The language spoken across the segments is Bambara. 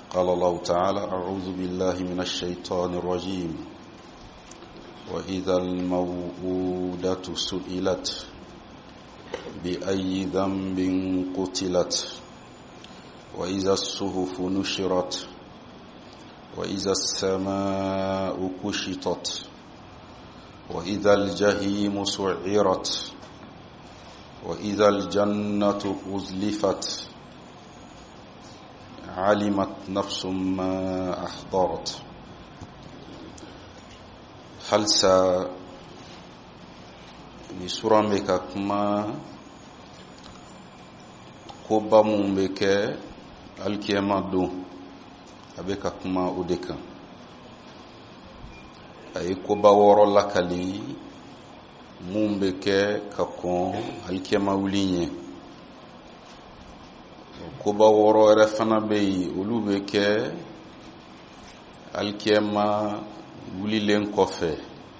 قال الله تعالى: أعوذ بالله من الشيطان الرجيم. وإذا الموءودة سئلت بأي ذنب قتلت وإذا الصحف نشرت وإذا السماء كشطت وإذا الجحيم سعرت وإذا الجنة أزلفت علمت نفس ما أحضرت. halsa ni sura me ka kuma ko ba mun be ke alkiyama don abe ka kuma o de kan ay ko ba woro lakali mun be ke ka kon alkiyama wulinye ko ba woro re fana be olu be ke alkiyama wulilen kɔfɛ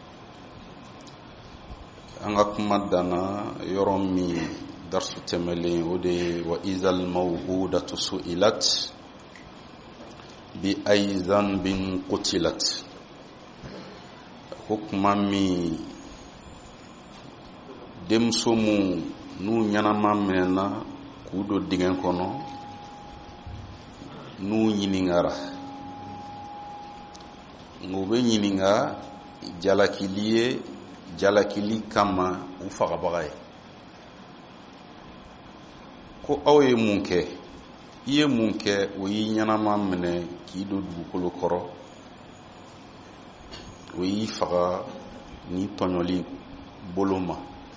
an ka kuma dana yɔrɔ min darsu tɛmɛlen o de wa izal mawhudatu su'ilat bi ayi dhanbin qutilat. ko kuma min denmuso mu n'u ɲanama minɛna k'u don dingɛ kɔnɔ n'u ɲiningara ngo be ɲininga jalakili ye jalakili kama u fagabaga ye ko aw ye mun kɛ i ye mun kɛ o y'i ɲanama minɛ k'i don dugukolo kɔrɔ o y'i faga ni tɔɲɔli bolo ma.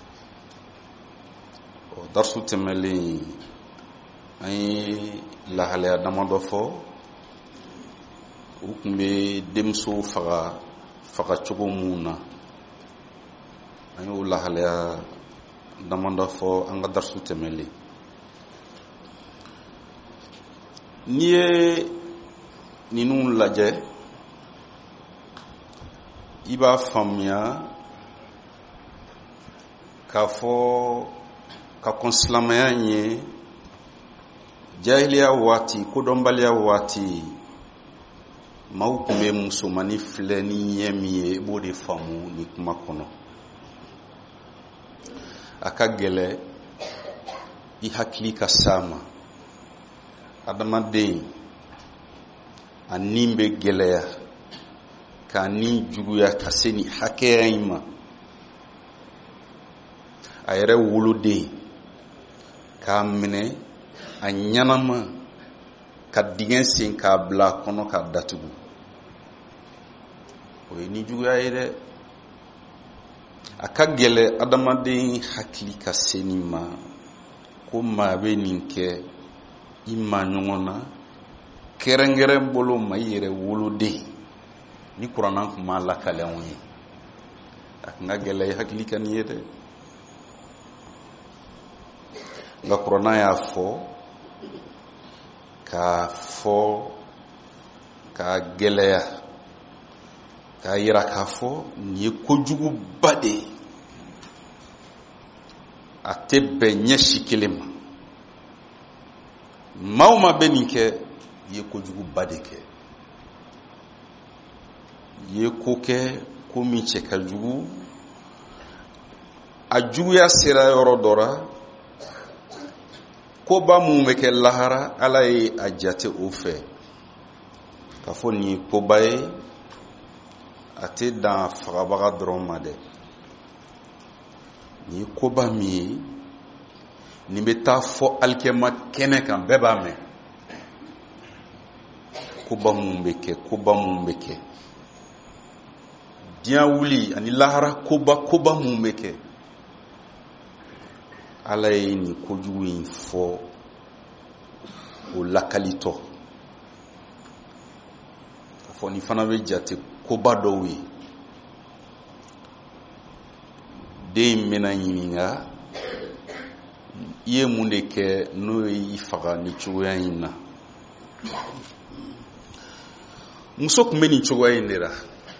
darsu tɛmɛlen an ye lahalaya damadɔ fɔ. u kun bɛ denmuso faga cogo mun na an y'o lahalaya damadɔ fɔ an ka darsu tɛmɛlen. n'i ye ninnu lajɛ i b'a faamuya k'a fɔ ka kɔn silamɛya ye jahiliya waati kodɔnbaliya waati maaw kun bɛ musomani filɛ ni ɲɛ min ye i b'o de faamu ni kuma kɔnɔ. a ka gɛlɛ i hakili ka s'a ma. adamaden a nin bɛ gɛlɛya k'a nin juguya ka se nin hakɛya in ma. a yɛrɛ woloden k'a minɛ a ɲanama ka dingɛ sen k'a bila a kɔnɔ k'a datugu o ye ni juguya ye dɛ. a ka gɛlɛ adamaden hakili ka se nin ma ko maa bɛ nin kɛ i ma ɲɔgɔn na kɛrɛnkɛrɛn bolo ma i yɛrɛ woloden ni kuranna tun b'a lakale anw ye. a kun ka gɛlɛ i hakili ka nin ye dɛ. nka kuranna y'a fɔ k'a gɛlɛya k'a yira k'a fɔ nin ye kojuguba de ye. a tɛ bɛn ɲɛsi kelen ma. maa o maa bɛ nin kɛ i ye kojuguba de kɛ. i ye ko kɛ ko min cɛ ka jugu. a juguya sera yɔrɔ dɔ la koba mun bɛ kɛ lahara ala ye a jate o fɛ k'a fɔ nin ye koba ye. a tɛ dan fagabaga dɔrɔn ma dɛ. nin ye koba min ye nin bɛ taa fɔ alikɛma kɛnɛ kan bɛɛ b'a mɛn. koba mun bɛ kɛ diɲɛ wuli ani lahara koba mun bɛ kɛ ala ye nin kojugu in fɔ o lakalitɔ k'a fɔ nin fana bɛ jate koba dɔw ye. den bɛna ɲininka i ye mun de kɛ n'o ye i faga ni cogoya in na. muso tun bɛ nin cogoya in de la.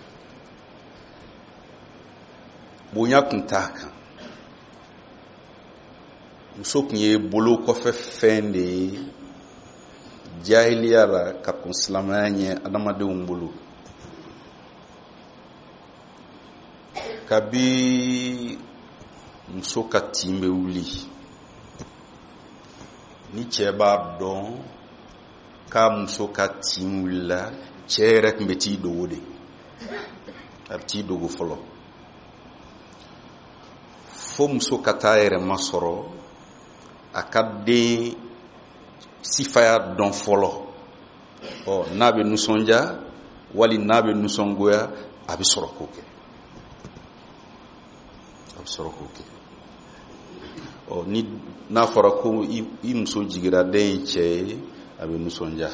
bonya tun t'a kan. muso tun ye bolo kɔfɛ fɛn de ye jahiliya la ka kun silamaya ɲɛ adamadenw bolo. Kabi muso ka tin bɛ wuli ni cɛ b'a dɔn k'a muso ka tin wulila, cɛ yɛrɛ tun bɛ t'i dogo de, a bɛ t'i dogo fɔlɔ fo muso ka taa yɛrɛ masɔrɔ a ka den sifaya dɔn fɔlɔ. N'a bɛ nisɔndiya wali n'a bɛ nisɔngoya, a bɛ sɔrɔ k'o kɛ. Ni n'a fɔra ko i muso jigira den cɛ ye, a bɛ nisɔndiya.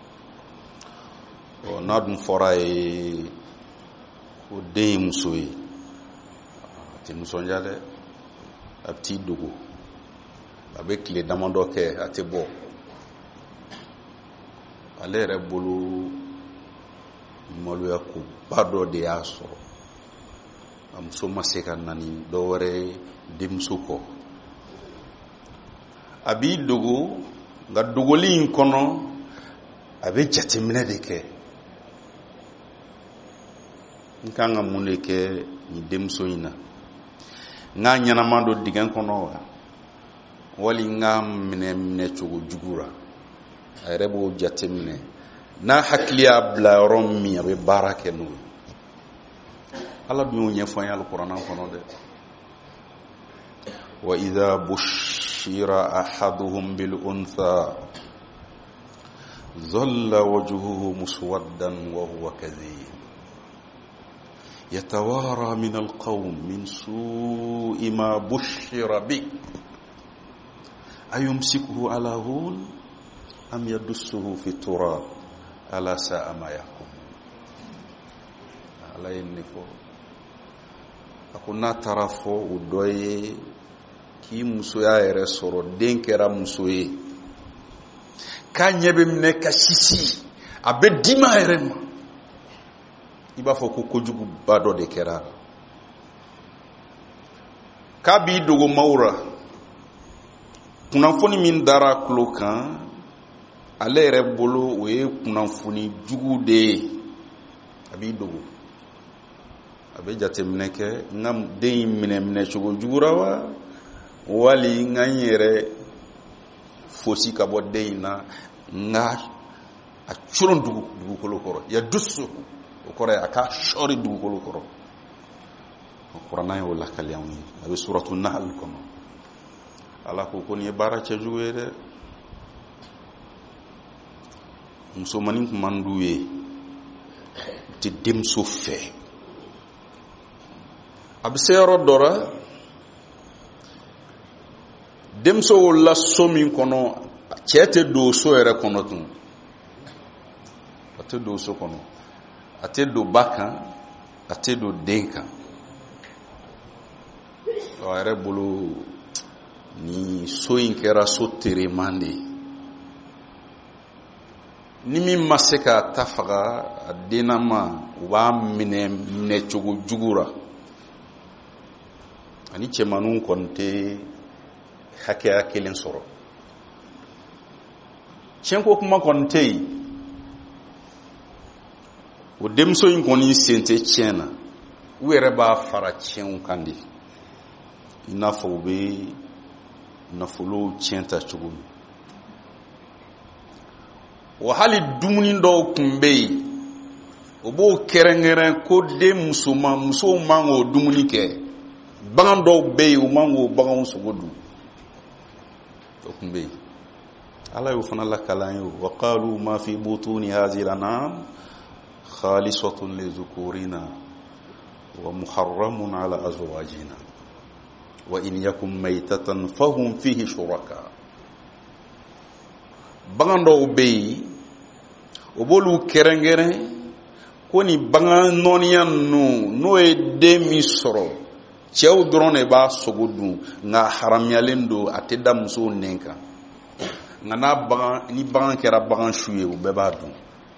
N'a dun fɔra ye ko den ye muso ye, a tɛ nisɔndiya dɛ, a bɛ t'i dogo, a bɛ tile damadɔ kɛ a tɛ bɔ. Ale yɛrɛ bolo maloya ko ba dɔ de y'a sɔrɔ, a muso ma se ka na ni dɔ wɛrɛ ye denmuso kɔ. A b'i dogo, nka dogoli in kɔnɔ a bɛ jateminɛ de kɛ. N kan ka mun de kɛ nin denmuso in na? N k'a ɲɛnama don dingɛ kɔnɔ wa? Wali n k'a minɛ cogo jugu ra? A yɛrɛ b'o jateminɛ. N'a hakili y'a bila yɔrɔ min, a bɛ baara kɛ n'o ye. Ala dun y'o ɲɛfɔ an ye Alikuranɛ kɔnɔ dɛ. Wa idha bushira ahaduhum bil untha dhalla wajhuhu muswaddan wa huwa kadhib yatawara min alqawm min su'i ma bushira bi ayumsikuhu ala hun am yadussuhu fi turab ala sa'a ma yahkum. Ala ye nin fɔ. A ko n'a taara fɔ o dɔ ye k'i musoya yɛrɛ sɔrɔ, den kɛra muso ye, k'a ɲɛ bɛ minɛ ka sisi, a bɛ dima yɛrɛ ma, i b'a fɔ ko kojuguba dɔ de kɛra. K'a b'i dogo maaw ra, kunnafoni min dara tulo kan, ale yɛrɛ bolo o ye kunnafoni jugu de ye. A b'i dogo, a bɛ jateminɛ kɛ, n ka den in minɛ cogo jugura wa, wali n ka n yɛrɛ fosi ka bɔ den in na, n ka a coron dugukolo kɔrɔ. Ya dusu, o kɔrɔ ye a ka sɔɔri dugukolo kɔrɔ. Kuranɛ y'o lakali anw ye, a bɛ suratu Nahl kɔnɔ. Ala ko nin ye baara cɛjugu ye dɛ. Musomanin tun man d'u ye, u tɛ denmuso fɛ. A bɛ se yɔrɔ dɔ la, denmuso wolola so min kɔnɔ, cɛ tɛ don so yɛrɛ kɔnɔ tun. A tɛ don so kɔnɔ, a tɛ don ba kan, a tɛ don den kan. A yɛrɛ bolo ni so in kɛra so tereman de ye. Ni min ma se ka ta faga a dennama, u b'a minɛ cogo jugu ra. Ani cɛmanninw kɔni tɛ hakɛya kelen sɔrɔ. Tiɲɛko kuma kɔni tɛ yen. O denmuso in kɔni sen tɛ tiɲɛ na, u yɛrɛ b'a fara tiɲɛw kan de, i n'a fɔ u bɛ nafolow tiɲɛ ta cogo min. Wa hali dumuni dɔw tun bɛ yen, o b'o kɛrɛnkɛrɛn ko den musow man k'o dumuni kɛ. Bagan dɔw bɛ yen, u man k'o baganw sogo dun. O tun bɛ yen. Ala y'o fana lakalan ye. Wa qalu ma fi butuni hadhihi al-an'am khalisatun li dhukurina wa muharramun ala azwajina wa in yakum maytatan fahum fihi shuraka. Bagan dɔw bɛ yen, o b'olu kɛrɛnkɛrɛn ko ni bagan nɔniya ninnu n'o ye den min sɔrɔ, cɛw dɔrɔn de b'a sogo dun, nka haramuyalen don, a tɛ da musow nɛn kan. Nka ni bagan kɛra bagan su ye, u bɛɛ b'a dun.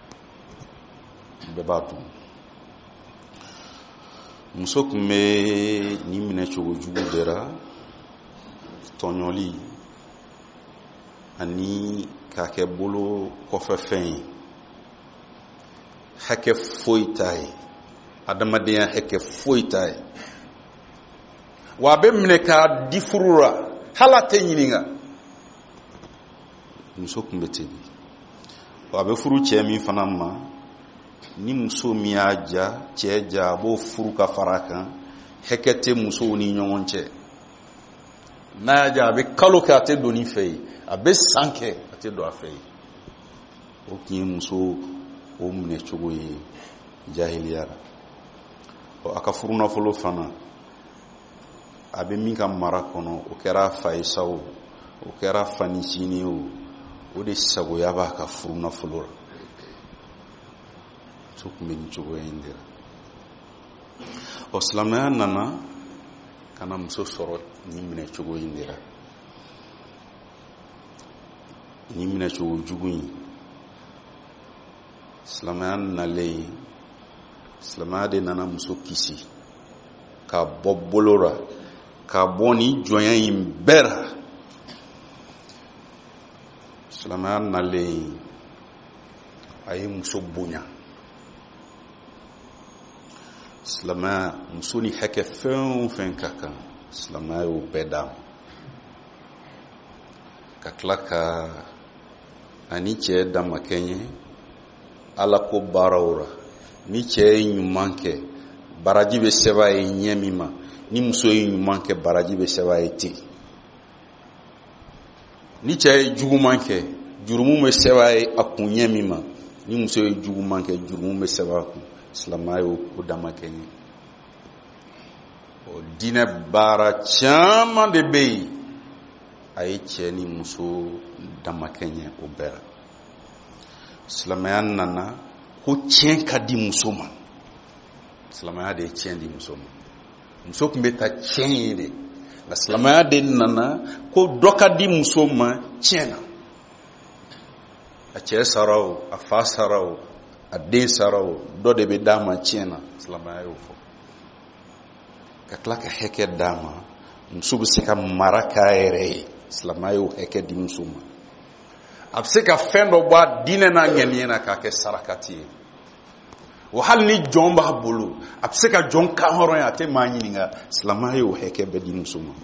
Muso tun bɛ ni minɛ cogo jugu bɛɛ ra, tɔɲɔli ani k'a kɛ bolo kɔfɛ fɛn ye hakɛ foyi t'a ye adamadenya hakɛ foyi t'a ye wa a bɛ minɛ k'a di furu la hali a tɛ ɲininka muso tun bɛ ten wa a bɛ furu cɛ min fana ma ni muso min y'a ja cɛ ja a b'o furu ka fara a kan hakɛ tɛ musow ni ɲɔgɔn cɛ n'a y'a ja a bɛ kalo kɛ a tɛ don ni fɛ ye a bɛ san kɛ a tɛ don a fɛ ye o tun ye muso o minɛ cogo ye jahiliya la a ka furu nafolo fana a bɛ min ka mara kɔnɔ o kɛra a fa ye sa o kɛra a fa ni sini ye o de sagoya b'a ka furu nafolo la muso tun bɛ nin cogoya in de la silamɛya nana ka na muso sɔrɔ nin minɛ cogo in de la nin minɛ cogo jugu in silamɛya nalen silamɛya de nana muso kisi k'a bɔ bolo la k'a bɔ ni jɔnya in bɛɛ la silamɛya nalen a ye muso bonya silamɛya muso ni hakɛ fɛn o fɛn ka kan silamɛya y'o bɛɛ d'a ma ka tila ka ani cɛ damakɛ ye ala ko baaraw la ni cɛ ye ɲuman kɛ baraji bɛ sɛbɛn a ye ɲɛ min ma ni muso ye ɲuman kɛ baraji bɛ sɛbɛn a ye ten ni cɛ ye juguman kɛ jurumu bɛ sɛbɛn a ye a kun ɲɛ min ma ni muso ye juguman kɛ jurumu bɛ sɛbɛn a kun silamɛya y'o damakɛ ye diinɛ baara caman de bɛ yen a ye cɛ ni muso damakɛ ye o bɛɛ la silamɛya nana ko tiɲɛ ka di muso ma silamɛya de ye tiɲɛ di muso ma muso tun bɛ taa tiɲɛ ye de nka silamɛya de nana ko dɔ ka di muso ma tiɲɛ na a cɛ sara o a fa sara o a den sara o dɔ de bɛ d'a ma tiɲɛ na silamɛya y'o fɔ ka tila ka hakɛ d'a ma muso bɛ se ka mara k'a yɛrɛ ye silamɛya y'o hakɛ di muso ma a bɛ se ka fɛn dɔ bɔ a diinɛ n'a ŋaniya na k'a kɛ sarakati ye wa hali ni jɔn b'a bolo a bɛ se ka jɔn kan hɔrɔn ye a tɛ maa ɲininka silamɛya y'o hakɛ bɛɛ di muso ma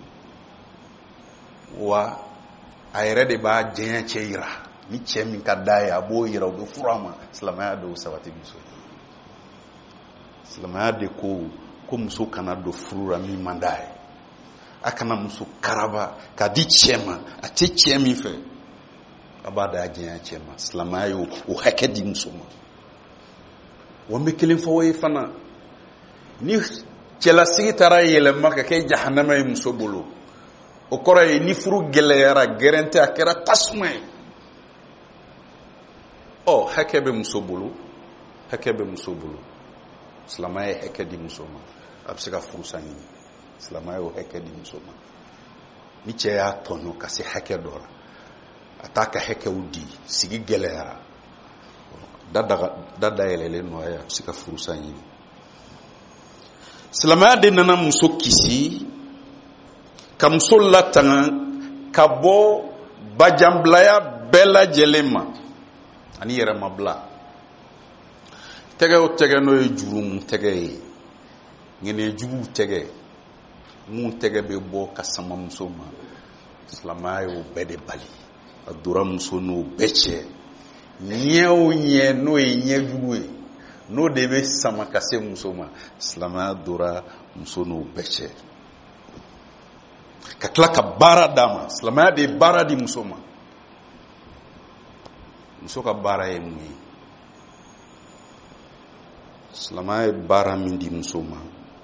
wa a yɛrɛ de b'a diɲɛ cɛ yira ni cɛ min ka d'a ye a b'o yira o bɛ furu a ma silamɛya de y'o sabati muso ye silamɛya de ko muso kana don furu la min man d'a ye a kana muso karaba k'a di cɛ ma a tɛ cɛ min fɛ a b'a da diɲɛ cɛ ma silamɛya y'o hakɛ di muso ma wa n bɛ kelen fɔ o ye fana ni cɛlasigi taara yɛlɛma ka kɛ jahanama ye muso bolo o kɔrɔ ye ni furu gɛlɛyara gɛrɛn tɛ a kɛra tasuma ye hakɛ bɛ muso bolo silamɛya ye hakɛ di muso ma a bɛ se ka furu sa ɲini silamɛya y'o hakɛ di muso ma ni cɛ y'a tɔɲɔ ka se hakɛ dɔ la a t'a ka hakɛw di sigi gɛlɛyara da dayɛlɛlen nɔ a bɛ se ka furu sa ɲini silamɛya de nana muso kisi ka muso latanga ka bɔ bajanbilaya bɛɛ lajɛlen ma ani yɛrɛmabila tɛgɛ o tɛgɛ n'o ye jurumu tɛgɛ ye ŋɛnɛjuguw tɛgɛ mun tɛgɛ bɛ bɔ ka sama muso ma silamɛya y'o bɛɛ de bali a dora muso n'o bɛɛ cɛ ɲɛ o ɲɛ n'o ye ɲɛjugu ye n'o de bɛ sama ka se muso ma silamɛya dora muso n'o bɛɛ cɛ ka tila ka baara d'a ma silamɛya de ye baara di muso ma muso ka baara ye mun ye silamɛya ye baara min di muso ma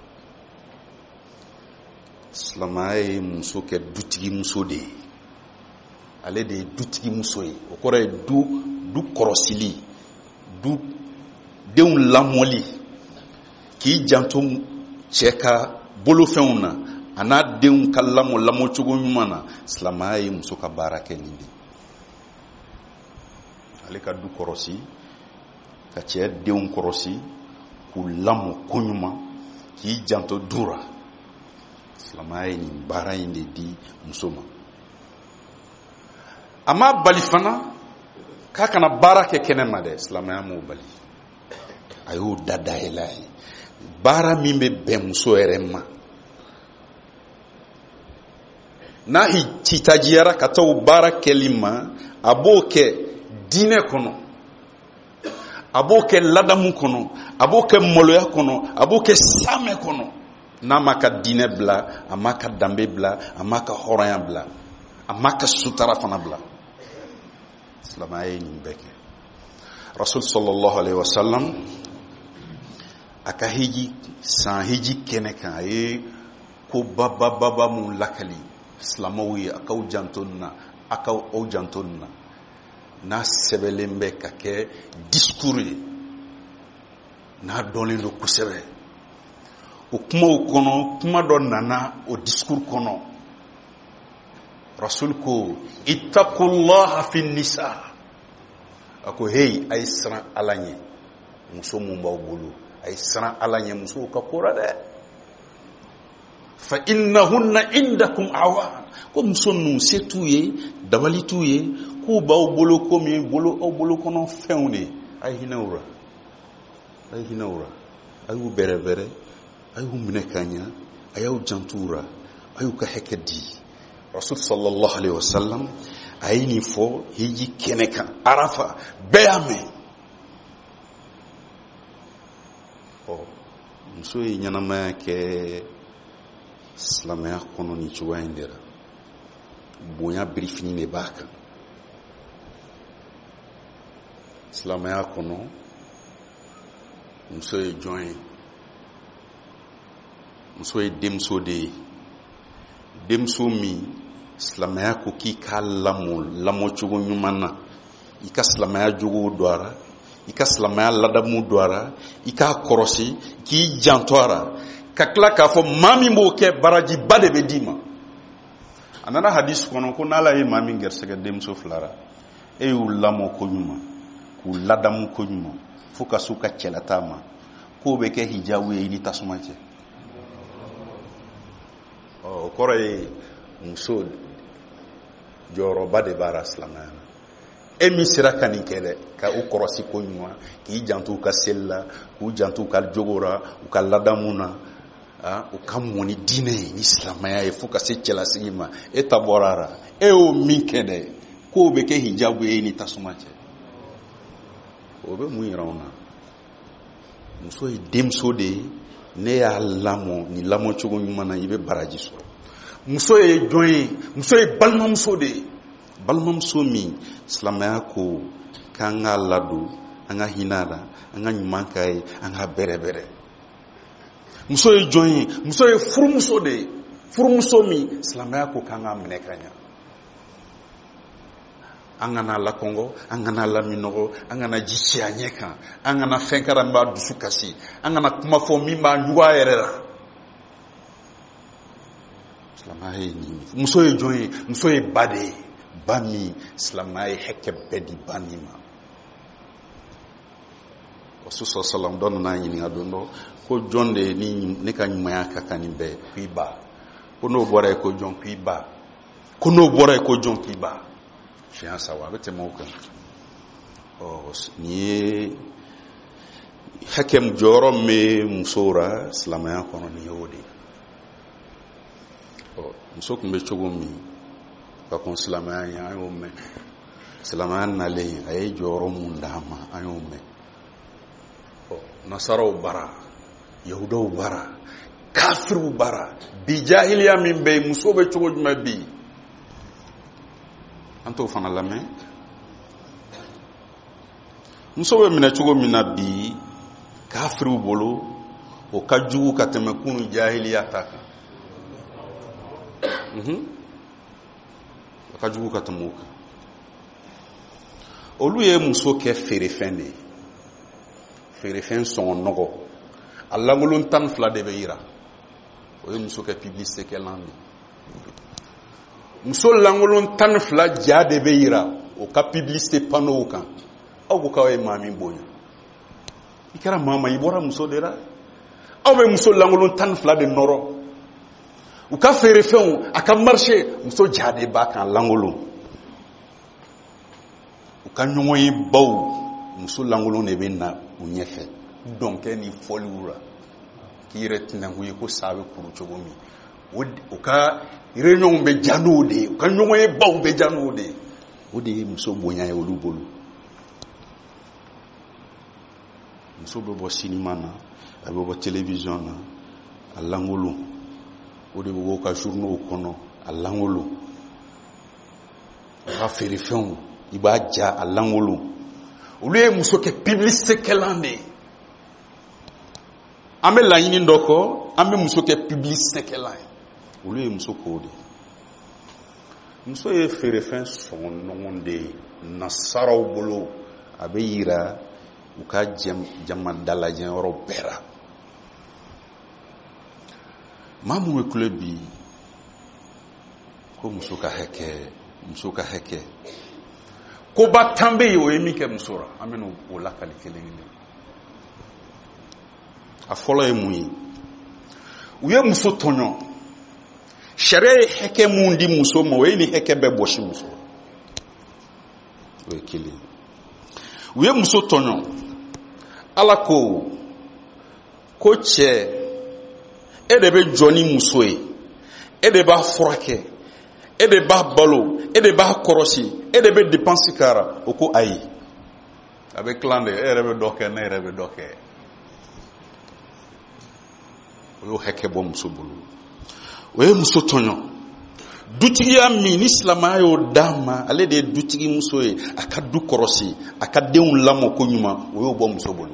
silamɛya ye muso kɛ dutigi muso de ye ale de ye dutigi muso ye o kɔrɔ ye du kɔrɔsili du denw lamɔli k'i janto cɛ ka bolofɛnw na a n'a denw ka lamɔcogo ɲuman na silamɛya ye muso ka baara kɛ nin de ale ka du kɔrɔsi ka cɛ denw kɔrɔsi k'u lamɔ ko ɲuman k'i janto du la silamɛya ye nin baara in de di muso ma a ma bali fana k'a kana baara kɛ kɛnɛma dɛ, silamɛya m'o bali. A y'o da dayɛlɛ a ye. Baara min bɛ bɛn muso yɛrɛ ma, n'a citajiyara ka taa o baara kɛli ma, a b'o kɛ diinɛ kɔnɔ, a b'o kɛ ladamu kɔnɔ, a b'o kɛ maloya kɔnɔ, a b'o kɛ saamɛ kɔnɔ. N'a ma ka diinɛ bila, a ma ka danbe bila, a ma ka hɔrɔnya bila, a ma ka sutara fana bila. Silamɛya ye nin bɛɛ kɛ. Rasul sallallahu alaihi wasallam a ka san hiji kɛnɛ kan, a ye ko baba mun lakali silamɛw ye, a k'aw janto nin na, a k'aw janto nin na. N'a sɛbɛnlen bɛ ka kɛ discours ye, n'a dɔnlen don kosɛbɛ. O kumaw kɔnɔ, kuma dɔ nana o discours kɔnɔ. Rasul ko ittaqullaha fi nisa. A ko hey, a ye siran Ala ɲɛ muso mun b'aw bolo, a ye siran Ala ɲɛ musow ka ko la dɛ. Fa innahunna indakum awan. Ko muso ninnu se t'u ye, dabali t'u ye, k'u b'aw bolo komi aw bolo kɔnɔ fɛnw de. A ye hinɛ u la, a ye hinɛ u la, a y'u bɛrɛbɛrɛ, a y'u minɛ ka ɲɛ, a y'aw janto u la, a y'u ka hakɛ di. Rasul sallallahu alaihi wasallam a ye nin fɔ hiji kɛnɛ kan, Arafa, bɛɛ y'a mɛn. Muso ye ɲɛnamaya kɛ silamɛya kɔnɔ ni cogoya in de la. Bonya birifini de b'a kan. Silamɛya kɔnɔ muso ye jɔn ye? Muso ye denmuso de ye. Denmuso min silamɛya ko k'i ka lamɔ cogo ɲuman na, i ka silamɛya jogo don a la, i ka silamɛya ladamu don a la, i k'a kɔrɔsi, k'i janto a la, ka tila k'a fɔ maa min b'o kɛ barajiba de bɛ d'i ma. A nana hadisi kɔnɔ ko n'Ala ye maa min gɛrɛsɛgɛ denmuso 2 la, e y'u lamɔ ko ɲuman, k'u ladamu ko ɲuman, fo ka s'u ka cɛlata ma, k'o bɛ kɛ hijabu ye i ni tasuma cɛ. O kɔrɔ ye muso jɔyɔrɔba de b'a la silamɛya la. E min sera ka nin kɛ dɛ, ka u kɔrɔsi ko ɲuman, k'i janto u ka seli la, k'u janto u ka jogo la, u ka ladamu na, u ka mɔn ni diinɛ ye, ni silamɛya ye, fo ka se cɛlasigi ma. E ta bɔra a la, e y'o min kɛ dɛ, k'o bɛ kɛ hijabu ye i ni tasuma cɛ. O bɛ mun yira anw na? Muso ye denmuso de ye, ne y'a lamɔ ni lamɔ cogo ɲuman na, i bɛ baraji sɔrɔ. Muso ye jɔn ye? Muso ye balimamuso de ye. Balimamuso min silamɛya ko k'an k'a ladon, an ka hinɛ a la, an ka ɲuman k'a ye, an ka bɛrɛbɛrɛ. Muso ye jɔn ye? Muso ye furumuso de ye. Furumuso min silamɛya ko k'an ka minɛ ka ɲɛ. An kana lakɔngɔ, an kana laminɔgɔ, an kana ji ci a ɲɛ kan, an kana fɛn kɛra min b'a dusu kasi, an kana kuma fɔ min b'a jugu a yɛrɛ la. Silamɛya ye nin. Muso ye jɔn ye? Muso ye ba de ye. Ba min silamɛya ye hakɛ bɛɛ di ba min ma. Rasul sallallahu dɔ nana ɲininka don dɔ ko jɔn de ni ne ka ɲumanya ka kan nin bɛɛ? Ko i ba. Ko n'o bɔra ye ko jɔn? Ko i ba. Ko n'o bɔra ye ko jɔn? Ko i ba. Fiɲɛ saba a bɛ tɛmɛ o kan. Nin ye hakɛ jɔyɔrɔ min bɛ musow la silamɛya kɔnɔ, nin ye o de ye. Muso tun bɛ cogo min ka kɔn silamɛya ye, an y'o mɛn. Silamɛya nalen a ye jɔyɔrɔ mun d'a ma, an y'o mɛn. Nasaraw bara, Yahudaw bara, kafiriw bara, bi jahiliya min bɛ yen, muso bɛ cogo jumɛn bi? An t'o fana lamɛn. Muso bɛ minɛ cogo min na bi kafiriw bolo, o ka jugu ka tɛmɛ kunu jahiliya ta kan. O ka jugu ka tɛmɛ o kan. Olu ye muso kɛ feerefɛn de ye. Feerefɛn sɔngɔ nɔgɔ. A lankolon 12 de bɛ yira. O ye muso kɛ publicité kɛlan de. Muso lankolon 12 ja de bɛ yira o ka publicité panneau kan. Aw ko k'aw ye maa min bonya. I kɛra maa ma, i bɔra muso de la. Aw bɛ muso lankolon 12 de nɔrɔ. U ka feerefɛnw, a ka marché, muso ja de b'a kan lankolon. U ka ɲɔgɔn ye baw muso lankolon de bɛ na u ɲɛfɛ dɔnkɛ ni fɔliw la k'i yɛrɛ tɛnɛnku ye ko sa bɛ kuru cogo min o ka réunion bɛ diya n'o de ye u ka ɲɔgɔn ye baw bɛ diya n'o de ye o de ye muso bonya ye olu bolo. Muso bɛ bɔ cinéma na a bɛ bɔ télévision na a lankolon o de bɛ bɔ ka journaux kɔnɔ a lankolon a ka feerefɛnw i b'a ja a lankolon olu ye muso kɛ publicité kɛlan de ye. An bɛ laɲini dɔ kɔ an bɛ muso kɛ publicité kɛlan ye olu ye muso k'o de. Muso ye feerefɛn sɔngɔ ɲɔgɔn de ye nasaraw bolo a bɛ yira u ka jama dalajɛ yɔrɔ bɛɛ la. Maa mun bɛ kule bi ko muso ka hakɛ koba tan bɛ yen o ye min kɛ muso la an bɛna o lakali kelen kelen. A fɔlɔ ye mun ye u ye muso tɔɲɔ sariya ye hakɛ mun di muso ma o ye ni hakɛ bɛɛ bɔsi muso la o ye kelen. U ye muso tɔɲɔ Ala ko cɛ e de bɛ jɔ ni muso ye e de b'a furakɛ e de b'a balo e de b'a kɔrɔsi e de bɛ dépense kara o ko ayi a bɛ tilan de e yɛrɛ bɛ dɔ kɛ ne yɛrɛ bɛ dɔ kɛ o y'o hakɛ bɔ muso bolo. O ye muso tɔɲɔ dutigiya min ni silamɛya y'o d'a ma ale de ye dutigi muso ye a ka du kɔrɔsi a ka denw lamɔ ko ɲuman o y'o bɔ muso bolo.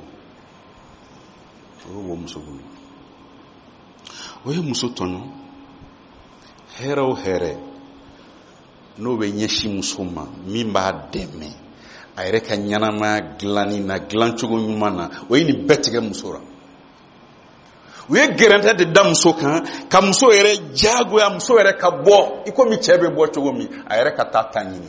O ye muso tɔɲɔ hɛrɛ o hɛrɛ n'o bɛ ɲɛsin muso ma min b'a dɛmɛ a yɛrɛ ka ɲɛnamaya dilanni na dilancogo ɲuman na o ye nin bɛɛ tigɛ muso la. U ye gɛrɛntɛ de da muso kan ka muso yɛrɛ jagoya muso yɛrɛ ka bɔ i komi cɛ bɛ bɔ cogo min a yɛrɛ ka taa ɲini.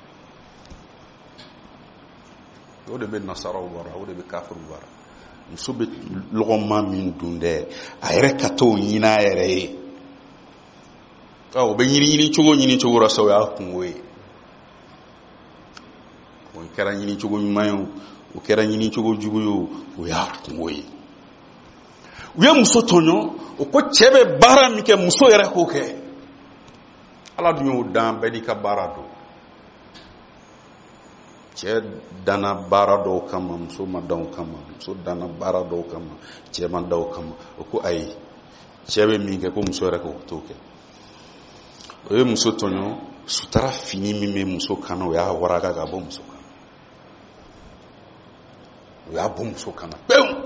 O de bɛ nasaraw bara o de bɛ kafiriw bara. Muso bɛ lɔgɔma min dun dɛ a yɛrɛ ka t'o ɲini a yɛrɛ ye. O bɛ ɲini cogo la sa o y'a kungo ye. O kɛra ɲini cogo ɲuman ye o kɛra ɲini cogo jugu ye o y'a kungo ye. U ye muso tɔɲɔ o ko cɛ bɛ baara min kɛ muso yɛrɛ k'o kɛ. Ala dun y'o dan bɛɛ n'i ka baara don. Cɛ danna baara dɔw kama muso ma dan o kama muso danna baara dɔw kama cɛ ma dan o kama o ko ayi cɛ bɛ min kɛ ko muso yɛrɛ k'o t'o kɛ. O ye muso tɔɲɔ sutara fini min bɛ muso kan o y'a waraka ka bɔ muso kan. O y'a bɔ muso kan na pewu.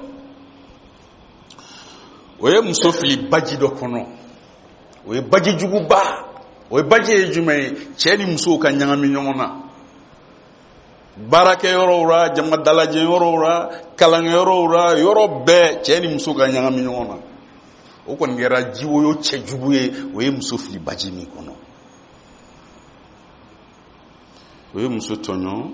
O ye muso fili baji dɔ kɔnɔ o ye baji juguba o ye baji ye jumɛn ye cɛ ni musow ka ɲagami ɲɔgɔn na. Baarakɛyɔrɔw la jama dalajɛ yɔrɔw la kalankɛyɔrɔw la yɔrɔ bɛɛ cɛ ni muso ka ɲagami ɲɔgɔn na. O kɔni kɛra jiwoyo cɛ jugu ye o ye muso fili baji min kɔnɔ. O ye muso tɔɲɔ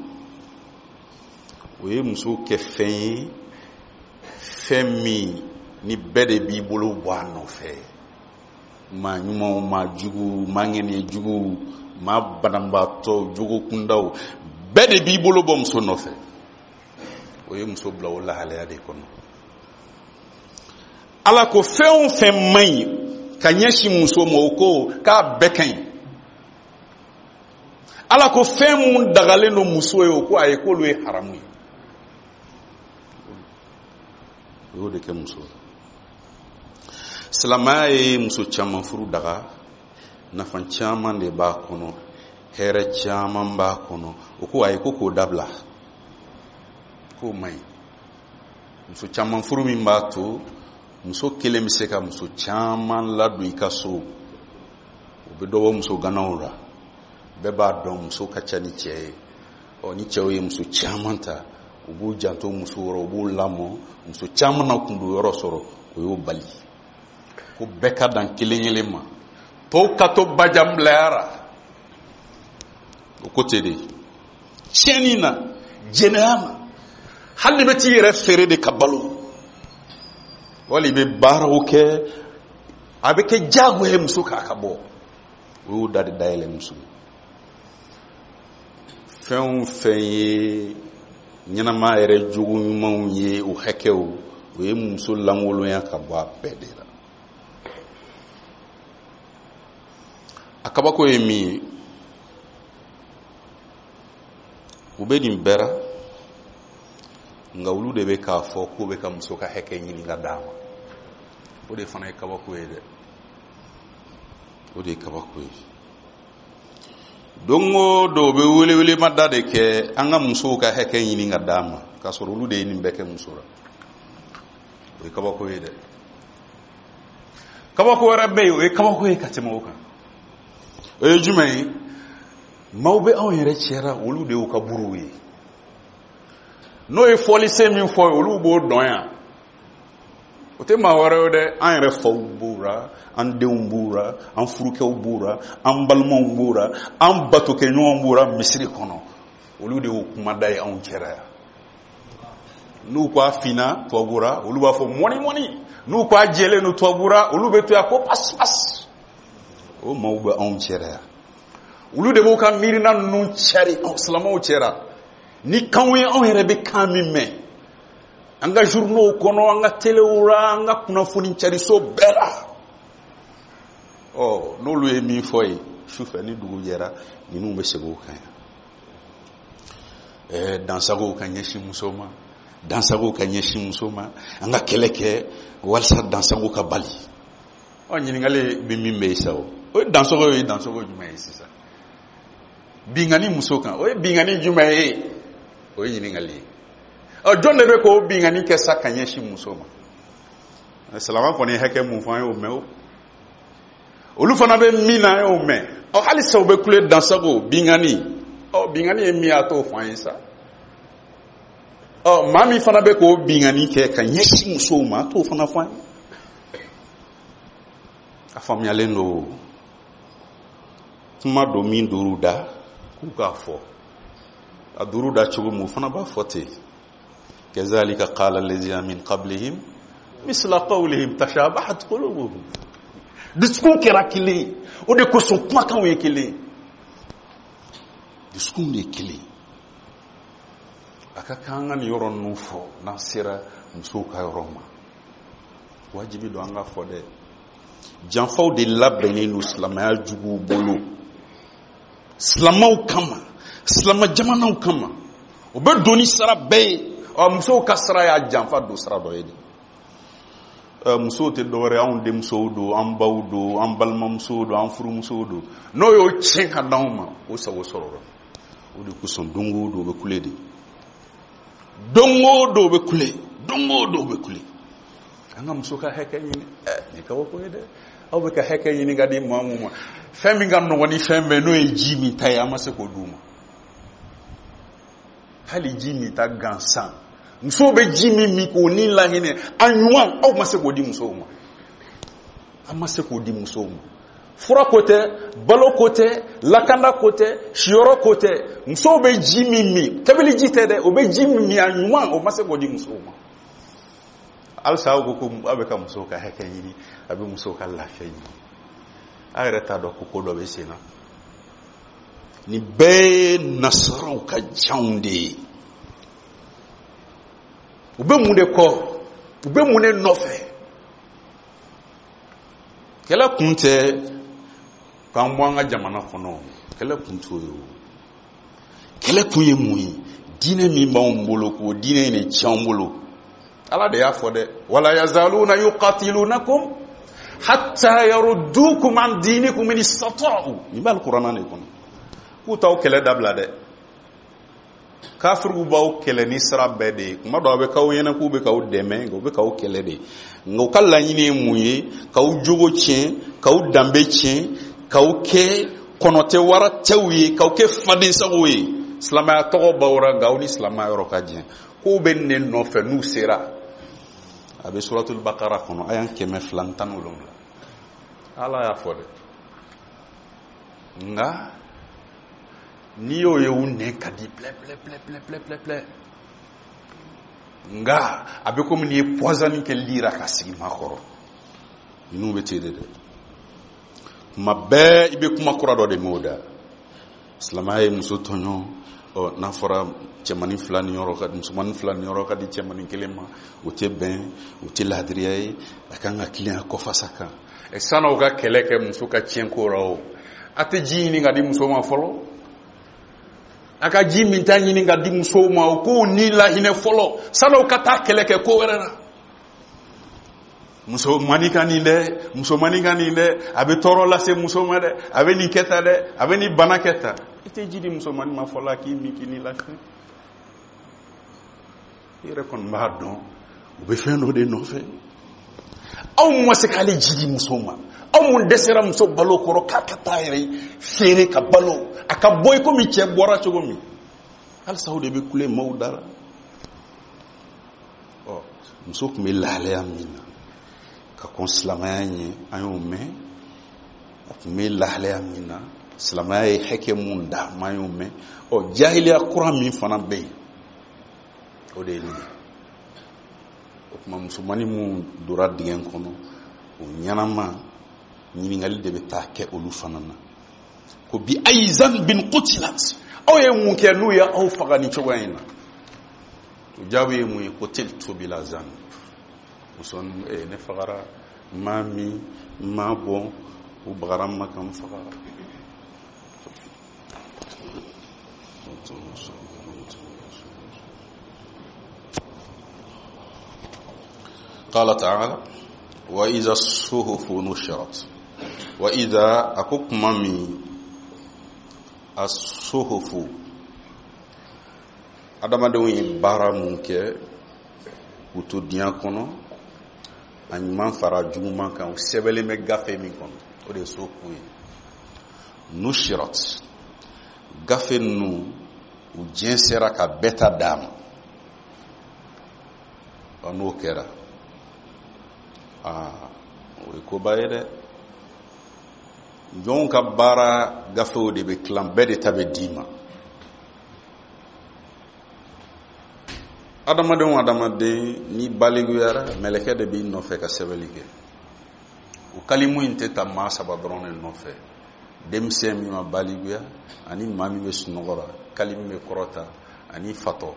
o ye muso kɛ fɛn ye fɛn min ni bɛɛ de b'i bolo bɔ a nɔfɛ. Maa ɲumanw maa jugu maa ŋɛniɛ jugu maa banabaatɔ jogo kundaw bɛɛ de b'i bolo bɔ muso nɔfɛ. O ye muso bila o lahalaya de kɔnɔ. Ala ko fɛn o fɛn man ɲi ka ɲɛsin muso ma o ko k'a bɛɛ ka ɲi. Ala ko fɛn mun dagalen don muso ye o ko ayi k'olu ye haramu ye. O y'o de kɛ muso la. Silamɛya ye muso caman furu daga nafa caman de b'a kɔnɔ hɛrɛ caman b'a kɔnɔ o ko ayi ko k'o dabila k'o man ɲi. Muso caman furu min b'a to muso kelen bɛ se ka muso caman ladon i ka so o bɛ dɔ bɔ muso ganaw la bɛɛ b'a dɔn muso ka ca ni cɛ ye. Ni cɛw ye muso caman ta u b'u janto muso yɔrɔ u b'u lamɔ muso caman na kundu yɔrɔ sɔrɔ o y'o bali. Ko bɛɛ ka dan kelen kelen ma tɔw ka to bajam bilayara o ko ten de tiɲɛni na jɛnɛya ma hali ni bɛ t'i yɛrɛ feere de ka balo wali i bɛ baaraw kɛ a bɛ kɛ diyagoya ye muso k'a ka bɔ o y'o da de dayɛlɛ muso ye. fɛn fɛn ye ɲɛnama yɛrɛ jogo ɲumanw ye o hakɛw o ye muso langolonya ka bɔ a bɛɛ de la. A kabako ye min ye u bɛ nin bɛɛ la nka olu de bɛ k'a fɔ k'u bɛ ka muso ka hakɛ ɲini ka d'a ma. O de fana ye kabako ye dɛ. O de ye kabako ye. Don o don u bɛ wele-welemada de kɛ an ka musow ka hakɛ ɲini ka d'a ma k'a sɔrɔ olu de ye nin bɛɛ kɛ muso la. O ye kabako ye dɛ. Kabako wɛrɛ bɛ yen o ye kabako ye ka tɛmɛ o kan. O ye jumɛn ye? Maaw bɛ anw yɛrɛ cɛra olu de y'u ka buruw ye. N'o ye fɔlisen min fɔ olu b'o dɔn yan. O tɛ maa wɛrɛ ye dɛ. An yɛrɛ faw b'u la, an denw b'u la, an furukɛw b'u la, an balimaw b'u la, an batokɛɲɔgɔnw b'u la misiri kɔnɔ. Olu de y'u kumada ye anw cɛra yan. N'u ko a finna tubabura olu b'a fɔ mɔni. N'u ko a jɛlen no tubabura olu bɛ to yan ko pas. O maaw bɛ anw cɛra yan. Olu de b'u ka miirina ninnu cɛri silamɛw cɛra. Ni kanw ye anw yɛrɛ bɛ kan min mɛn. An ka journaux kɔnɔ, an ka telew la, an ka kunnafoni cariso bɛɛ la. N'olu ye min fɔ ye sufɛ ni dugu jɛra ninnu bɛ segin o kan yan. Dansagow ka ɲɛsin muso ma. Dansagow ka ɲɛsin muso ma. An ka kɛlɛ kɛ walasa dansagow ka bali. Ɲininkali bɛ min bɛ yen sa o. O ye dansago ye dansago jumɛn ye sisan? Bingani muso kan. O ye bingani jumɛn ye? O ye ɲininkali ye. Jɔn de bɛ k'o bingani kɛ sa ka ɲɛsin muso ma? Silamɛ kɔni ye hakɛ mun fɔ an y'o mɛn o. Olu fana bɛ min na an y'o mɛn. Hali sa u bɛ kule dansago bingani. Bingani ye min ye a t'o fɔ an ye sa. Maa min fana bɛ k'o bingani kɛ ka ɲɛsin musow ma a t'o fana fɔ an ye. A faamuyalen don. Kuma don min duuru da k'u k'a fɔ. A duuru da cogo min o fana b'a fɔ ten. كذلك قال الذين من قبلهم مثل قولهم تشابهت قلوبهم. Dusukun kɛra kelen. O de kosɔn kumakanw ye kelen. Dusukun de ye kelen. A ka kan an ka nin yɔrɔ ninnu fɔ n'an sera musow ka yɔrɔ ma. Wajibi don an ka fɔ dɛ. Janfaw de labɛnnen don silamɛya juguw bolo. Silamɛw kama, silamɛ jamanaw kama. O bɛ don ni sara bɛɛ ye. Musow ka sara y'a janfa don sara dɔ ye de. Musow tɛ dɔwɛrɛ anw denmusow don, an baw don, an balimamusow don, an furumusow don. N'o y'o tiɲɛ ka d'anw ma, o sago sɔrɔla. O de kosɔn don o don o bɛ kule de. Don o don o bɛ kule. Don o don o bɛ kule. An ka muso ka hakɛ ɲini. Nin kabako ye dɛ. Aw bɛ ka hakɛ ɲini ka di maa mun ma. Fɛn min ka nɔgɔn ni fɛn bɛɛ n'o ye ji min ta ye an ma se k'o d'u ma. Hali ji min ta gansan. Musow bɛ ji min k'o ni lahinɛ a ɲuman aw ma se k'o di musow ma. An ma se k'o di musow ma. Fura ko tɛ, balo ko tɛ, lakanda ko tɛ, siyɔrɔ ko tɛ. Musow bɛ ji min kabili ji tɛ dɛ, o bɛ ji min a ɲuman o ma se k'o di musow ma. Alisa aw ko aw bɛ ka musow ka hakɛ ɲini, a bɛ musow ka lafiya ɲini. A yɛrɛ t'a dɔn ko dɔ bɛ sen na. Nin bɛɛ ye nasaraw ka janw de ye. U bɛ mun de kɔ? U bɛ mun de nɔfɛ? Kɛlɛ kun tɛ k'an bɔ an ka jamana kɔnɔ. Kɛlɛ kun t'o ye o. Kɛlɛ kun ye mun ye? Diinɛ min b'anw bolo k'o diinɛ in de tiɲɛ anw bolo. Ala de y'a fɔ dɛ. Wala yazaluna yuqatilunakum hatta yaruddukum an dinikum in istata'u. Nin b'al Kuranɛ de kɔnɔ. K'u t'aw kɛlɛ dabila dɛ. Kafiriw b'aw kɛlɛ ni sira bɛɛ de ye. Kuma dɔw a bɛ k'aw ɲɛna k'u bɛ k'aw dɛmɛ nka u bɛ k'aw kɛlɛ de. Nka u ka laɲini ye mun ye? K'aw jogo tiɲɛ, k'aw danbe tiɲɛ, k'aw kɛ kɔnɔtɛ waratɛw ye, k'aw kɛ fadensagow ye. Silamɛya tɔgɔ b'aw la nka aw ni silamɛya yɔrɔ ka jan. K'u bɛ ne nɔfɛ n'u sera. A bɛ suratul Bakara kɔnɔ aya 217. Ala y'a fɔ dɛ. Nka n'i y'o ye u nɛn ka di plɛ. Nka a bɛ komi n'i ye poison kɛ lira ka sigi maa kɔrɔ. Ninnu bɛ ten de dɛ. Kuma bɛɛ i bɛ kuma kura dɔ de mɛn o da. Silamɛya ye muso tɔɲɔ, n'a fɔra cɛmanin fila ni yɔrɔ ka di musomanin fila ni yɔrɔ ka di cɛmanin kelen ma, o tɛ bɛn, o tɛ laadiriya ye, a kan ka tilen a kɔfasa kan. San'aw ka kɛlɛ kɛ muso ka tiɲɛko la o, a tɛ ji ɲini ka di muso ma fɔlɔ, a ka ji min ta ɲini ka di musow ma, o k'u ni lahinɛ fɔlɔ san'aw ka taa kɛlɛ kɛ ko wɛrɛ la. Musomani ka nin dɛ, musomani ka nin dɛ, a bɛ tɔɔrɔ lase muso ma dɛ, a bɛ nin kɛta dɛ, a bɛ nin bana kɛta. I tɛ ji di musomani ma fɔlɔ k'i min k'i ni lafiya. I yɛrɛ kɔni b'a dɔn u bɛ fɛn dɔ de nɔfɛ. Aw ma se k'ale ji di muso ma, aw mun dɛsɛra muso balo kɔrɔ k'a ka taa yɛrɛ feere ka balo, a ka bɔ i komi cɛ bɔra cogo min. Halisa aw de bɛ kule maaw dara. Muso tun bɛ lahalaya min na ka kɔn silamɛya ɲɛ, an y'o mɛn. A tun bɛ lahalaya min na silamɛya ye hakɛ mun da, an y'o mɛn. Jahiliya kura min fana bɛ yen, o de ye nin ye. O tuma musomanin mun dora dingɛ kɔnɔ, o ɲanama ɲininkali de bɛ taa kɛ olu fana na. Ko bi ayi zanbin qutilat, aw ye mun kɛ n'u ye aw faga ni cogoya in na? O jaabi ye mun ye? Qutiltu bila zanb. Muso ne fagara, ma min, ma bɔn, u bagara ma kan fagara. قال تعالى وإذا الصحف نشرت وإذا أكمامي الصحف adamadenw baara mun kɛ k'u to diɲɛ kɔnɔ a ɲuman fara juguman kan, u sɛbɛnlen bɛ gafe min kɔnɔ, o de ye sofu ye. Nushirat, gafe ninnu u jɛnsɛra ka bɛɛ ta d'a ma. N'o kɛra o ye koba ye dɛ. Jɔnw ka baara gafew de bɛ tilan, bɛɛ de ta bɛ d'i ma. Adamaden ni baliguyara, mɛlɛkɛ de b'i nɔfɛ ka sɛbɛnni kɛ. O kalimu in tɛ ta maa saba dɔrɔn de nɔfɛ. Denmisɛn min ma baliguya, ani maa min bɛ sunɔgɔ la, kalimu bɛ kɔrɔta, ani fatɔ.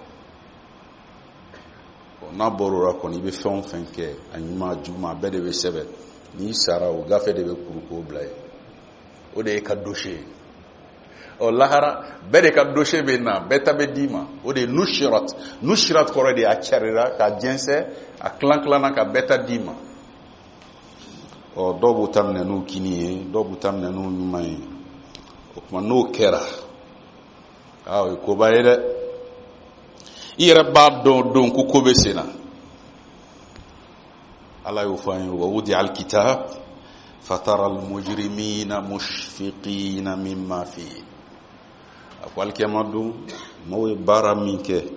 N'a bɔr'o la kɔni i bɛ fɛn o fɛn kɛ, a ɲuman juguman bɛɛ de bɛ sɛbɛn. N'i sara o gafe de bɛ kuru k'o bila ye. O de ye ka dossier. Lahara bɛɛ de ka dossier bɛ na, bɛɛ ta bɛ d'i ma. O de ye nushirat. Nushirat kɔrɔ de a carira, ka jɛnsɛ, a tilan-tilanna ka bɛɛ ta d'i ma. Dɔw b'u ta minɛ n'u kini ye, dɔw b'u ta minɛ n'u ɲuman ye. O tuma n'o kɛra, o ye koba ye dɛ. I yɛrɛ b'a dɔn don ko ko bɛ sen na. Ala y'o fɔ an ye, wa wudi'a al-kitab fatara al-mujrimina mushfiqina mimma fihi. A ko alikiyama don, maaw ye baara min kɛ,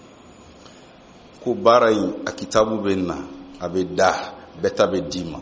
ko baara in a kitabu bɛ na, a bɛ da, bɛɛ ta bɛ d'i ma.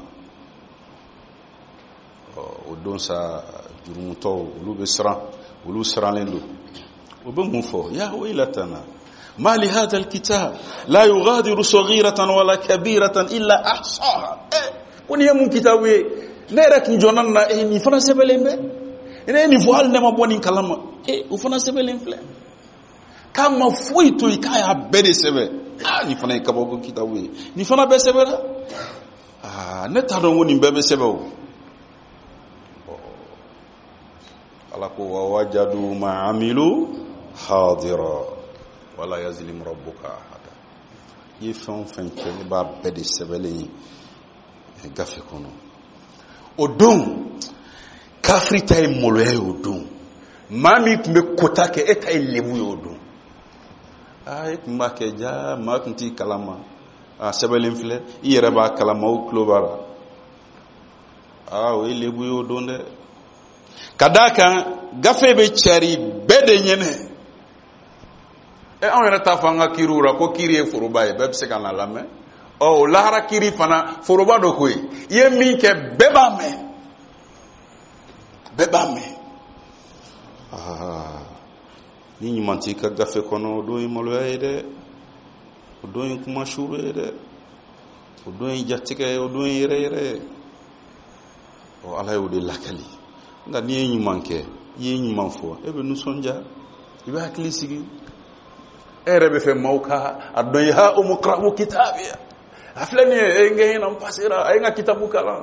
O don sa jurumutɔw olu bɛ siran, olu siranlen don. O bɛ mun fɔ? Ya waylatana ما لهذا الكتاب لا يغادر صغيرة ولا كبيرة إلا أحصاها. Koni ye mun kitabu ye? Ne yɛrɛ tun jɔnna na, nin fana sɛbɛnlen bɛ. Ne nin fɔ hali ne ma bɔ nin kalama. O fana sɛbɛnlen filɛ. K'a ma foyi to yen k'a y'a bɛɛ de sɛbɛn. Nin fana ye kabako kitabu ye. Nin fana bɛɛ sɛbɛnna. Ne t'a dɔn ko nin bɛɛ bɛ sɛbɛn o. Ala ko wa wajadu ma amilu hadira. Wala yazlim rabbuka ahada. Ye fɛn o fɛn kɛ, ne b'a bɛɛ de sɛbɛnlen ye gafe kɔnɔ. O don kafiri ta ye maloya ye. O don maa min tun bɛ kota kɛ, e ta ye lebu ye. O don e tun b'a kɛ ja, maa tun t'i kalama. Sɛbɛnlen filɛ, i yɛrɛ b'a kalama, o tulo b'a la. O ye lebu ye o don dɛ. Ka d'a kan gafe bɛ cari bɛɛ de ɲɛnɛ. Anw yɛrɛ t'a fɔ an ka kiriw la ko kiri ye foroba ye, bɛɛ bɛ se ka na lamɛn. O lahara kiri fana foroba dɔ ko ye. I ye min kɛ bɛɛ b'a mɛn. Bɛɛ b'a mɛn. Ni ɲuman t'i ka gafe kɔnɔ, o don ye maloya ye dɛ. O don ye kuma suuru ye dɛ. O don ye jatigɛ ye, o don ye yɛrɛ ye. Ala y'o de lakali. Nka n'i ye ɲuman kɛ, i ye ɲuman fɔ, e bɛ nisɔndiya. ibe hakili sigi erebe fe mauka adon ha umqra'u kitabiya aflani engena mpasira ainga kitabu kala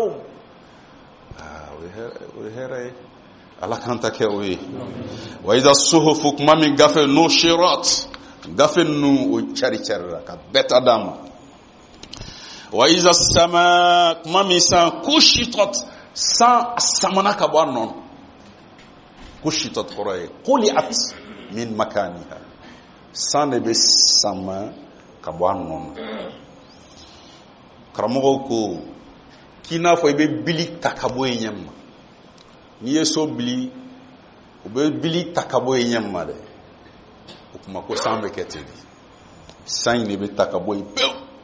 we here ala kanta ke we wa idha suhufu mami gafe no shirat gafe nu o chari charra ka beta dama wa idha sama mami san kushitat san samana ka banon kushitat qoray quliat min makaniha san de sama ka banon karamogo ko kina fo ibe bili takabo enyam ni yeso bili obe bili takabo enyam de okuma ko sambe keteli san ni be takabo ipe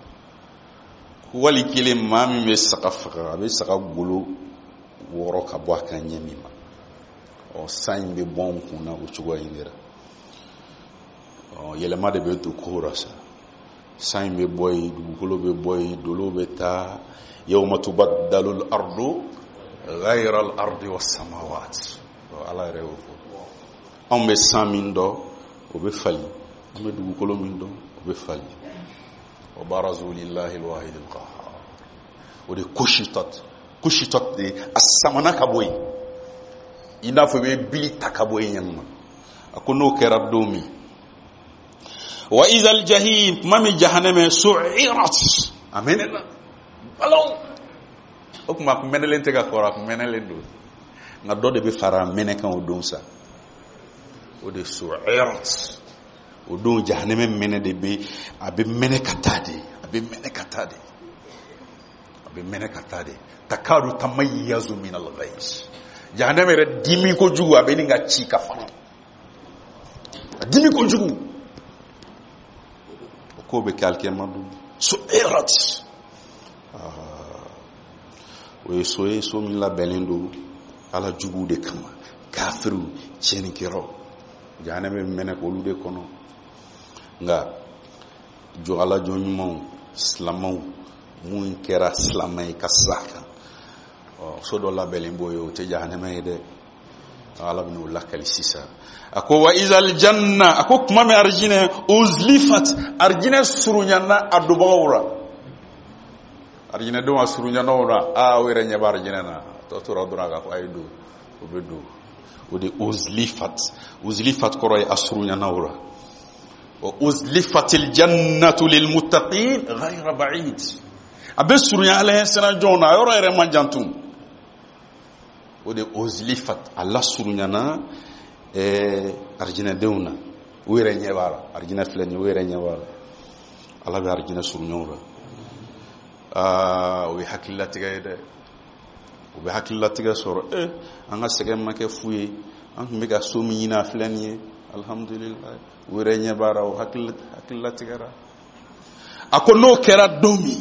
wali kile mami me sakafa be sakagulu woro ka bwa kan nyamima o san be bon kuna o chugo indira o yele ma de be to korasa san be boy dugukolo be boy dolo be ta yawma tubaddalu al-ardu ghayra al-ardi was-samawat ala rewo on be san min do o be fali on be dugukolo min do o be fali wa barazu lillahi al-wahid al-qahhar o de kushitat de asamana kaboy ina fo be bili takaboy nyamma akono kera domi wa idha al-jahim mami jahannama su'irat amenena alon okuma ko menelen tega kora ko menelen do na do de be fara menekan o don sa o de su'irat o don jahannama mene de be abe menekatade takadu tamayyazu min al-ghayz jahannama re dimi ko jugu abe ni nga chika fa dimi ko jugu ko be kalke madu su'irat we soye so min la belendo ala jugu de kama kafiru chenikero jahannama mene ko lude kono nga jo ala jonimo islamaw mun kera islamay kasaka so do la belimbo yo te jahannama de ala bin lakali sisa ako wa izal janna ako kuma me arjine uzlifat arjine surunyana adubawra arjine do surunyana ora a were nya barjine na to to radura ga ko aydu obedu odi uzlifat ko ray asrunyana ora wa uzlifatil jannatu lil muttaqin ghayra ba'id abesrunya ala sana jona yoro ere manjantum odi uzlifat alla surunyana arjina deuna were nyewala arjina flani were nyewala ala be arjina surnyora we hakillati gaide we hakillati ga soro anga segem make fuye an mega somi yina flani alhamdulillah were nyebara o hakillati gara akono kera domi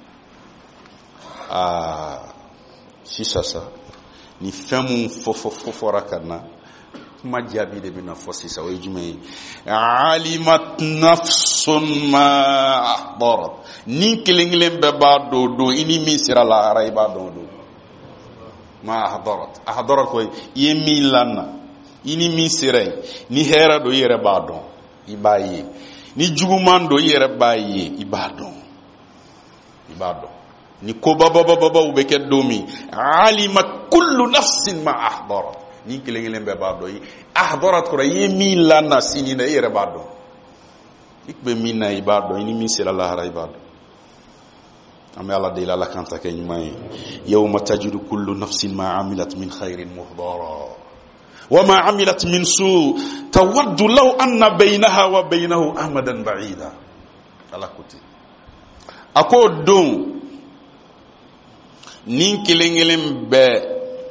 sisasa ni femu fofora kana ma jabi de bina fosisa o jume alimat nafsun ma ahdarat ni kilinglen be ba do ini mi sira la ara iba do ma ahdarat ko yemi lana ini mi sira ni hera do yere ba do ibaye ni juguman do yere baye ibado ni ko baba ubeke domi alimat kullu nafsin ma ahdarat ni kilengelen be ba do yi ahdarat ko yemi lana sinina yere ba do ikbe mina ibado ini mi sira la ara ibado ame ala de la kanta ke nyumay yawma tajidu kullu nafsin ma amilat min khairin muhdara wa ma amilat min su tawaddu law anna bainaha wa bainahu amadan ba'ida ala kuti ako don nin kilengelen be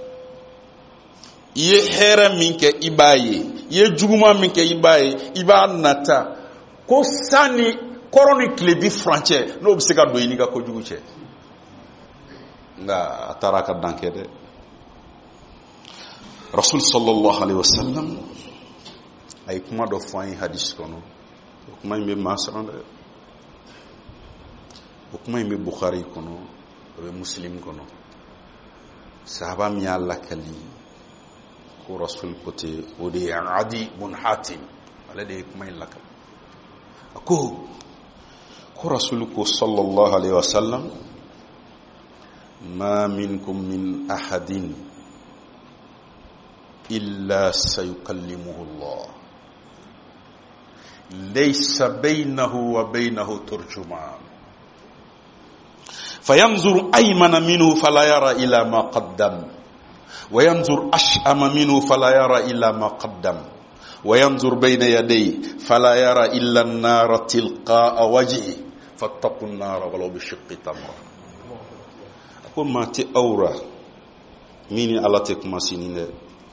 ye hera minke ibaye ye juguma minke ibaye iba nata ko sani koroni klebi franche no bisika do iniga ko juguche nga ataraka dankede rasul sallallahu alaihi wasallam ay kuma do fay hadith kono kuma me masrande kuma me bukhari kono be muslim kono sahaba mi alla kali ko rasul kote o de Adi bun Hatim ale de kuma in laka ko rasul ko sallallahu alaihi wasallam ma minkum min ahadin illa sayukallimuhu Allah laysa bainahu wa bainahu turjuman fayanzur aymana minhu fala yara ila ma qaddam وينظر أشأم منه فلا يرى إلا ما قدم وينظر بين يديه فلا يرى إلا النار تلقاء وجهه فاتقوا النار ولو بشق تمرة أقول ما تأورا ميني على تكما سنين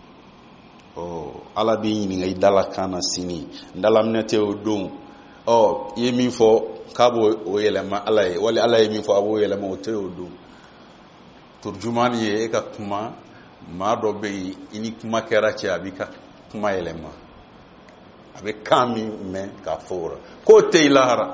على بيني أي دالا كان سنين دالا منتي ودون يمين فو كابو ويلما علي ولي علي يمين فو أبو ويلما وتي ودون ترجمان يأكا كما maa dɔ bɛ yen i ni kuma kɛra cɛ a b'i ka kuma yɛlɛma a bɛ kan min mɛn k'a fɔ o la k'o tɛ i lahara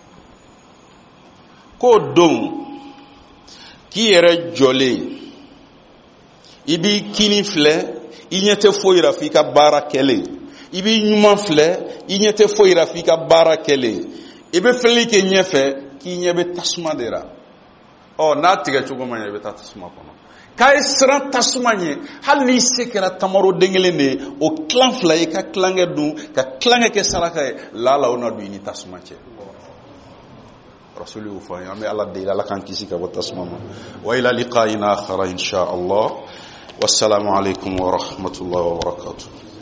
k'o don k'i yɛrɛ jɔlen i b'i kini filɛ i ɲɛ tɛ foyi la f'i ka baara kɛlen i b'i ɲuman filɛ i ɲɛ tɛ foyi la f'i ka baara kɛlen i bɛ filɛli kɛ ɲɛfɛ k'i ɲɛ bɛ tasuma de la n'a tigɛ cogo ma ɲɛ i bɛ taa tasuma kɔnɔ k'a ye siran tasuma ɲɛ hali n'i se kɛra tamaro den kelen de ye o tilan fila ye ka tilankɛ dun ka tilankɛ kɛ saraka ye lala o na don i ni tasuma cɛ rasuli y'o fɔ an ye an bɛ ala deli ala k'an kisi ka bɔ tasuma ma wa ila liqa'ina akhara insha Allah wassalamu alaikum wa rahmatullahi wa barakatuh